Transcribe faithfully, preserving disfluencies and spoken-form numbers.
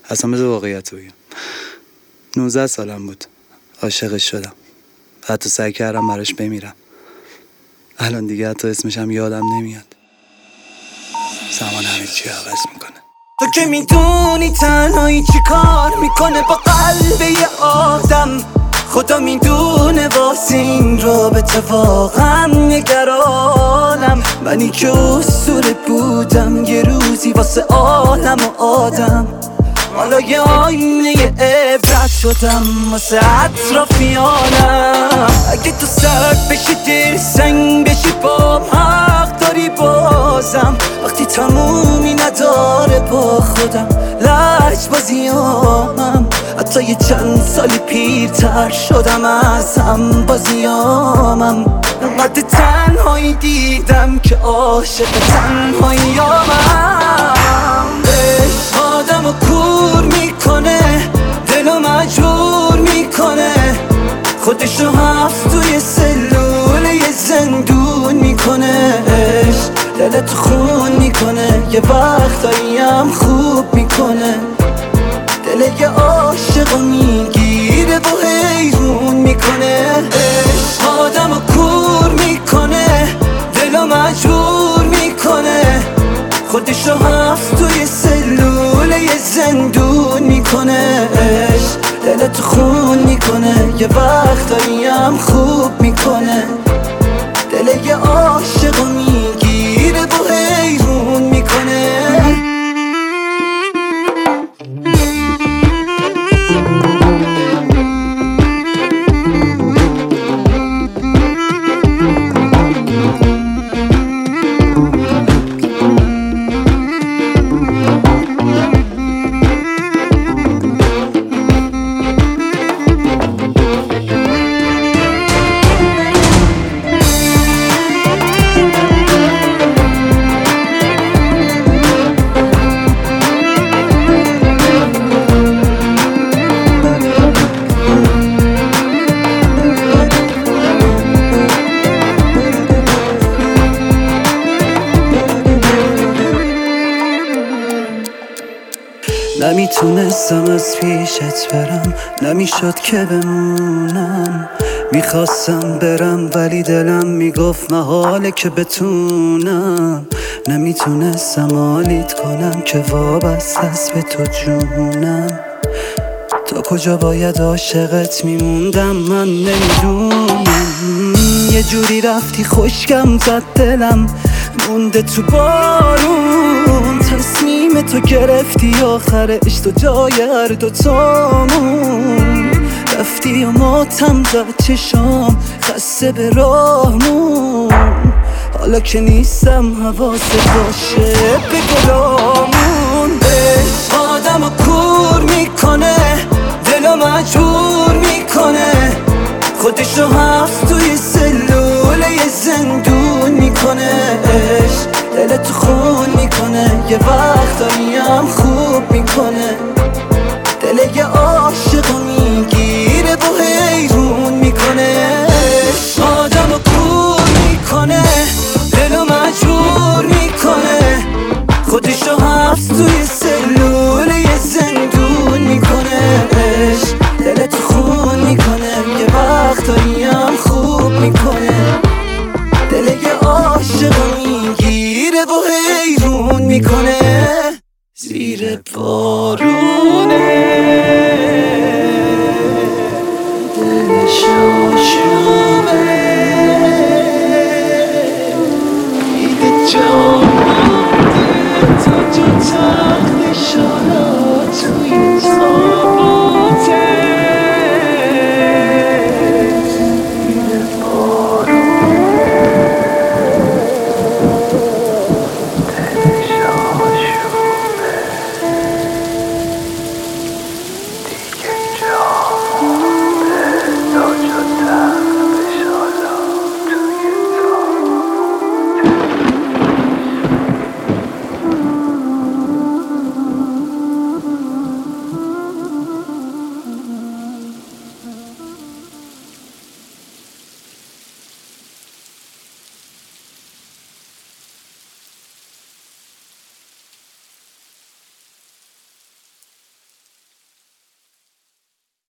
اصلا بذار واقعیت رو بگم. نوزده سالم بود، عاشقش شدم، حتی سعی کردم براش بمیرم. الان دیگه حتی اسمشم یادم نمیاد. زمان همه چی عوض میکنه. تو که میدونی تنهایی چی کار میکنه با قلب یه آدم. خدا میدونه واسه این رابطه واقعا نگرانم. منی که اسطوره بودم یه روزی واسه عالم و آدم. حالا یه آینه عبرت شدم واسه اطرافیانم. اگه تو سرد بشی دل سنگ بشی با حق داری بازم. وقتی تمومی نداره با خودم لج بازیامم. حتی یه چند سالی پیرتر شدم از هم بازیامم. انقدر تنهایی دیدم که عاشق تنهاییامم. عشق آدمو کور میکنه، دلو مجبور میکنه، خودشو هفت توی سلول یه زندون میکنه. عشق دلت خون میکنه، یه وقتایی هم خوب میکنه. دل یه عاشقو میگیره و حیرون میکنه. عشق آدمو کور میکنه، دلو مجبور میکنه، خودشو هفت توی سلول یه زندون میکنه. عشق دلت خون میکنه، یه وقتایی هم خوب میکنه. دل یه عاشقو میگیره و حیرون میکنه. نمیتونستم از پیشت برم، نمیشد که بمونم. میخواستم برم ولی دلم میگفت محاله که بتونم. نمیتونستم حالیت کنم که وابسته است به تو جونم. تا کجا باید عاشقت میموندم من نمیدونم. یه جوری رفتی خشکم زد دلم مونده تو بارون. تصمیم تو گرفتی آخرش تو جای هر دوتامون. رفتی و ماتم زد چشام خسته به راهمون. حالا که نیستم حواست باشه به گلامون. عشق آدمو کور میکنه، دلو مجبور میکنه، خودشو هفت توی سلول یه زندون میکنه. عشق دلت خون میکنه، یه وقتایی هم خوب میکنه. دل یه عاشقو میگیره و حیرون میکنه. عشق آدمو کور میکنه، دلو مجبور میکنه، خودشو هفت توی سلول یه زندون میکنه. عشق دلت خون میکنه، یه وقتایی هم خوب میکنه. دل یه عاشقو میگیره و حیرون میکنه. زیر بارونه دلش آشوبه، دیده جان